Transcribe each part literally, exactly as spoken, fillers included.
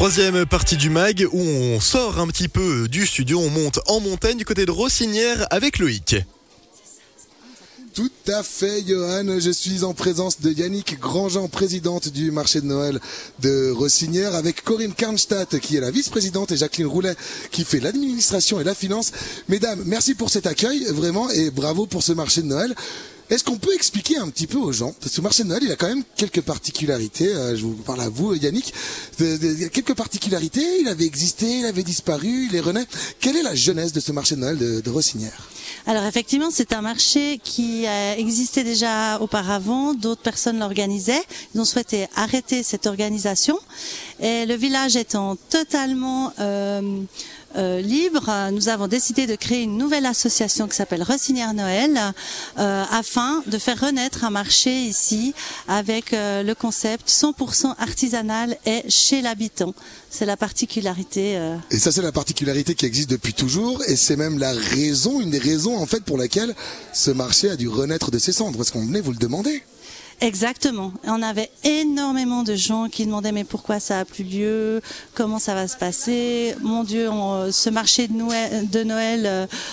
Troisième partie du mag où on sort un petit peu du studio, on monte en montagne du côté de Rossinière avec Loïc. Tout à fait, Johan. Je suis en présence de Yannick Grandjean, présidente du marché de Noël de Rossinière, avec Corinne Karnstadt, qui est la vice-présidente, et Jacqueline Roulet, qui fait l'administration et la finance. Mesdames, merci pour cet accueil, vraiment, et bravo pour ce marché de Noël. Est-ce qu'on peut expliquer un petit peu aux gens, parce que ce marché de Noël, il a quand même quelques particularités, euh, je vous parle à vous, Yannick, de, de, de, quelques particularités, il avait existé, il avait disparu, il est renaît. Quelle est la genèse de ce marché de Noël de, de Rossinière ? Alors effectivement, c'est un marché qui a existé déjà auparavant, d'autres personnes l'organisaient, ils ont souhaité arrêter cette organisation, et le village étant totalement... Euh, Euh, libre, nous avons décidé de créer une nouvelle association qui s'appelle Rossinière Noël euh, afin de faire renaître un marché ici avec euh, le concept cent pour cent artisanal et chez l'habitant. C'est la particularité. Euh... Et ça, c'est la particularité qui existe depuis toujours, et c'est même la raison, une des raisons en fait pour laquelle ce marché a dû renaître de ses cendres, parce qu'on venait vous le demander. Exactement. On avait énormément de gens qui demandaient mais pourquoi ça a plus lieu, comment ça va se passer. Mon Dieu, on, ce marché de Noël, de Noël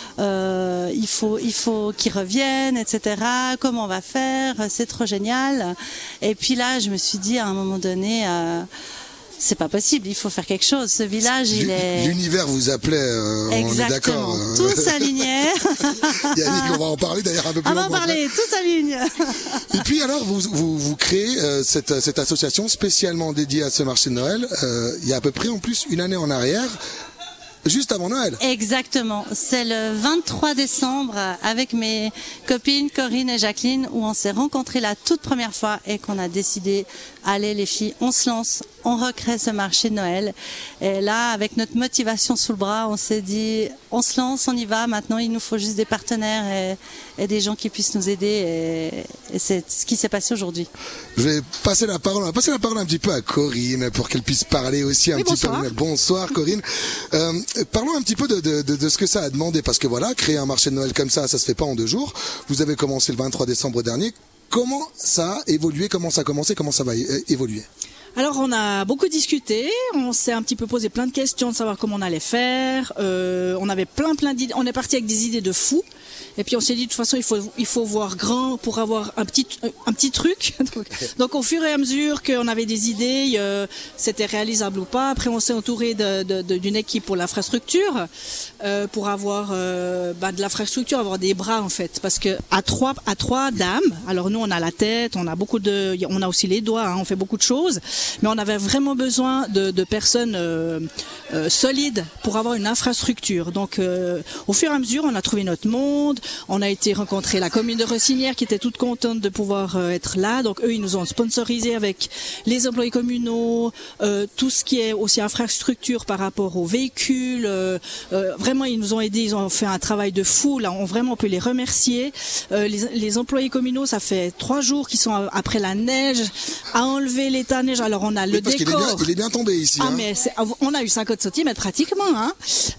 euh, il faut, il faut qu'il revienne, et cetera. Comment on va faire? C'est trop génial. Et puis là, je me suis dit à un moment donné. Euh, C'est pas possible, il faut faire quelque chose. Ce village, il est... L'univers vous appelait, euh, on est d'accord. Tout s'alignait. Yannick, on va en parler d'ailleurs un peu plus On va en parler, tout s'aligne. Et puis alors, vous, vous, vous créez euh, cette, cette association spécialement dédiée à ce marché de Noël. Euh, il y a à peu près en plus une année en arrière, juste avant Noël. Exactement. C'est le vingt-trois décembre avec mes copines Corinne et Jacqueline où on s'est rencontrés la toute première fois et qu'on a décidé, allez les filles, on se lance, on recrée ce marché de Noël. Et là, avec notre motivation sous le bras, on s'est dit, on se lance, on y va. Maintenant, il nous faut juste des partenaires et, et des gens qui puissent nous aider. Et, et c'est ce qui s'est passé aujourd'hui. Je vais passer la parole, on va passer la parole un petit peu à Corinne pour qu'elle puisse parler aussi un oui, petit bonsoir. peu. Bonsoir, Corinne. Euh, parlons un petit peu de, de, de, de ce que ça a demandé, parce que voilà, créer un marché de Noël comme ça, ça se fait pas en deux jours. Vous avez commencé le vingt-trois décembre dernier. Comment ça a évolué? Comment ça a commencé? Comment ça va é- évoluer? Alors on a beaucoup discuté, on s'est un petit peu posé plein de questions de savoir comment on allait faire. Euh, on avait plein plein d'idées, on est parti avec des idées de fous. Et puis on s'est dit de toute façon il faut il faut voir grand pour avoir un petit un petit truc. Donc, donc au fur et à mesure qu'on avait des idées, euh, c'était réalisable ou pas. Après on s'est entouré de, de, de, d'une équipe pour l'infrastructure, euh, pour avoir euh, bah, de l'infrastructure, avoir des bras en fait, parce que à trois à trois dames. Alors nous on a la tête, on a beaucoup de, on a aussi les doigts, hein, on fait beaucoup de choses, mais on avait vraiment besoin de, de personnes euh, euh, solides pour avoir une infrastructure. Donc euh, au fur et à mesure on a trouvé notre monde. On a été rencontrer la commune de Rossinière qui était toute contente de pouvoir euh, être là. Donc eux, ils nous ont sponsorisé avec les employés communaux, euh, tout ce qui est aussi infrastructure par rapport aux véhicules. Euh, euh, vraiment, ils nous ont aidés. Ils ont fait un travail de fou. Là, on vraiment peut les remercier. Euh, les, les employés communaux, ça fait trois jours qu'ils sont après la neige à enlever l'état neige. Alors on a le oui, parce décor. qu'il est bien, il est bien tombé ici. Ah hein. mais c'est, on a eu cinquante centimètres pratiquement. Hein.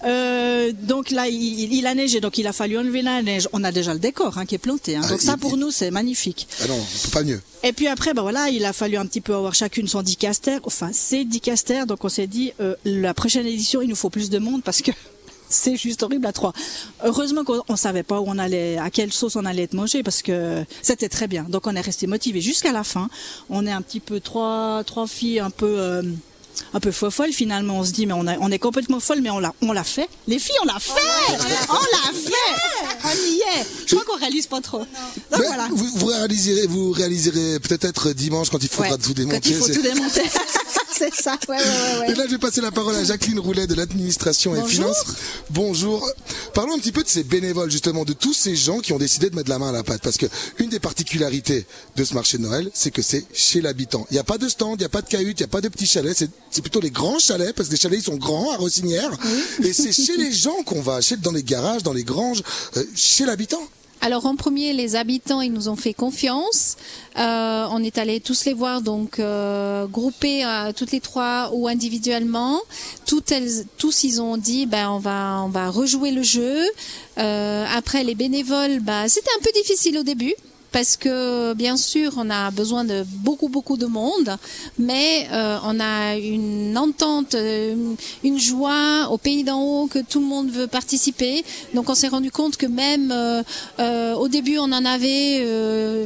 Euh, donc là, il, il a neigé, donc il a fallu enlever la neige. On a déjà le décor hein, qui est planté. Hein. Donc ah, ça, il, pour il... nous, c'est magnifique. Ah non, on peut pas mieux. Et puis après, ben voilà, il a fallu un petit peu avoir chacune son dicaster, enfin ses dicasters. Donc on s'est dit, euh, la prochaine édition, il nous faut plus de monde parce que c'est juste horrible à trois. Heureusement qu'on on savait pas où on allait, à quelle sauce on allait être mangé parce que c'était très bien. Donc on est resté motivés jusqu'à la fin. On est un petit peu trois, trois filles un peu. Euh, un peu folle finalement, on se dit mais on, a, on est complètement folle mais on l'a, on l'a fait. Les filles on l'a fait, on l'a fait, on, l'a fait. On y est. Je crois qu'on réalise pas trop. Donc, voilà. vous, vous réaliserez, vous réaliserez peut-être dimanche quand il faudra ouais, tout démonter. Quand il faut c'est... tout démonter. C'est ça. Ouais, ouais, ouais, ouais. Et là je vais passer la parole à Jacqueline Roulet de l'administration et finances. Bonjour. Parlons un petit peu de ces bénévoles justement, de tous ces gens qui ont décidé de mettre la main à la pâte, parce que une des particularités de ce marché de Noël, c'est que c'est chez l'habitant. Il n'y a pas de stand, il n'y a pas de cahute, il n'y a pas de petits chalets. C'est C'est plutôt les grands chalets, parce que les chalets ils sont grands à Rossinière. Oui. Et c'est chez les gens qu'on va, chez, dans les garages, dans les granges, euh, chez l'habitant. Alors en premier, les habitants, ils nous ont fait confiance. Euh, on est allés tous les voir, donc euh, groupés euh, toutes les trois ou individuellement. Toutes elles, tous ils ont dit, ben on va, on va rejouer le jeu. Euh, après les bénévoles, ben c'était un peu difficile au début. parce que bien sûr on a besoin de beaucoup beaucoup de monde, mais euh, on a une entente, une, une joie au pays d'en haut que tout le monde veut participer. Donc on s'est rendu compte que même euh, euh, au début on en avait euh,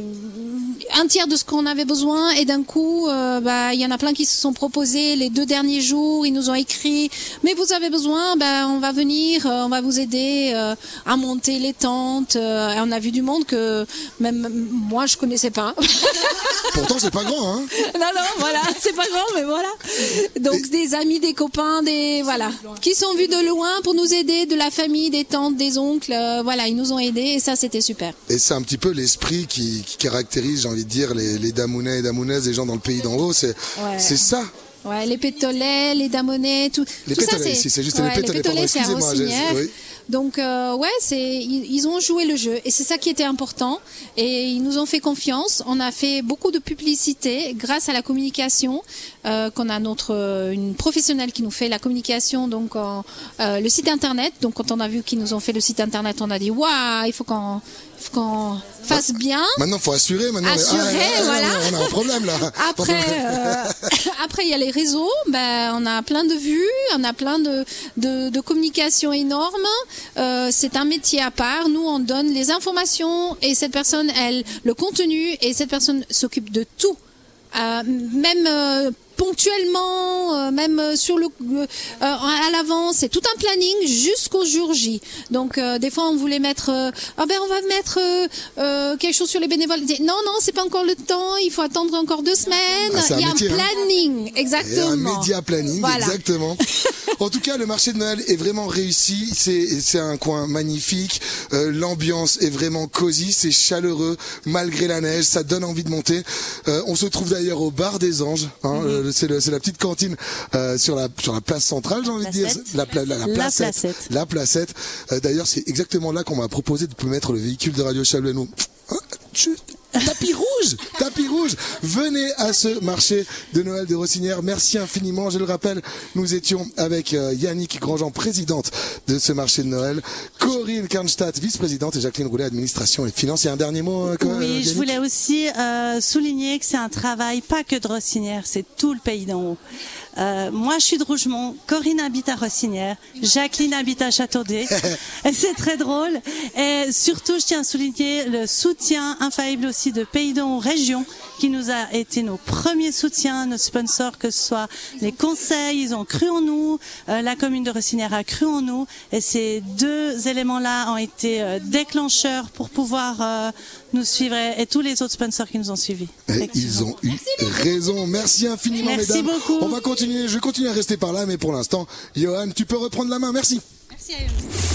un tiers de ce qu'on avait besoin, et d'un coup euh, bah il y en a plein qui se sont proposés les deux derniers jours. Ils nous ont écrit mais vous avez besoin, bah on va venir, euh, on va vous aider euh, à monter les tentes. Euh, et on a vu du monde que même moi je connaissais pas. Pourtant c'est pas grand, hein. Non non voilà, c'est pas grand, mais voilà. Donc et... des amis, des copains, des voilà, qui sont venus de loin pour nous aider, de la famille, des tantes, des oncles, euh, voilà, ils nous ont aidés et ça c'était super. Et c'est un petit peu l'esprit qui, qui caractérise, j'ai envie de dire, les, les Damounais et Damounaises, les gens dans le pays d'en haut, c'est ouais. c'est ça. Ouais, les pétolets, les damonais, tout, les tout pétolets, ça c'est. Si, c'est juste ouais, les pétolets, les pétolets c'est à Rossinière. Oui. Donc euh, ouais, c'est ils, ils ont joué le jeu et c'est ça qui était important et ils nous ont fait confiance. On a fait beaucoup de publicité grâce à la communication euh, qu'on a notre euh, une professionnelle qui nous fait la communication, donc en, euh, le site internet. Donc quand on a vu qu'ils nous ont fait le site internet, on a dit waouh, il faut qu'on il faut qu'on fasse bien. Maintenant, faut assurer. Maintenant, assurer, ah, voilà. On a un problème là. Après, euh, après il y a les réseaux. Ben, on a plein de vues, on a plein de de, de communication énorme. Euh, c'est un métier à part. Nous, on donne les informations et cette personne, elle, le contenu, et cette personne s'occupe de tout, euh, même. Euh, ponctuellement, euh, même sur le euh, à l'avance, c'est tout un planning jusqu'au jour J. Donc euh, des fois on voulait mettre euh, ah ben on va mettre euh, euh, quelque chose sur les bénévoles. Non non, c'est pas encore le temps, il faut attendre encore deux semaines. Ah, il y a un, métier, planning, hein. exactement. Et un média planning, voilà. Exactement. En tout cas, le marché de Noël est vraiment réussi. C'est c'est un coin magnifique. Euh, L'ambiance est vraiment cosy, c'est chaleureux malgré la neige. Ça donne envie de monter. Euh, on se trouve d'ailleurs au bar des Anges. Hein, mm-hmm. C'est le, c'est la petite cantine euh, sur la sur la place centrale, j'ai envie de dire, la, la, la, la, la placette, placette. La placette. Euh, D'ailleurs, c'est exactement là qu'on m'a proposé de mettre le véhicule de Radio Chalbeno. Tapis rouge, tapis rouge. Venez à ce marché de Noël de Rossinière. Merci infiniment. Je le rappelle, nous étions avec euh, Yannick Grandjean, présidente de ce marché de Noël, Corinne Kernstadt, vice-présidente, et Jacqueline Roulet, administration et finances. Il y a un dernier mot, euh, Oui, euh, je voulais aussi euh, souligner que c'est un travail pas que de Rossinière, c'est tout le pays d'en haut. Euh, moi, je suis de Rougemont, Corinne habite à Rossinière, Jacqueline habite à Châteaudet. C'est très drôle. Et surtout, je tiens à souligner le soutien infaillible aussi de Pays d'en haut Région, qui nous a été nos premiers soutiens, nos sponsors, que ce soit les conseils, ils ont cru en nous, euh, la commune de Rossinière a cru en nous, et ces deux éléments-là ont été euh, déclencheurs pour pouvoir euh, nous suivre, et, et tous les autres sponsors qui nous ont suivis. Et ils ont eu raison. Merci infiniment, Merci mesdames. beaucoup. On va continuer, je vais continuer à rester par là, mais pour l'instant, Johan, tu peux reprendre la main. Merci. Merci à vous.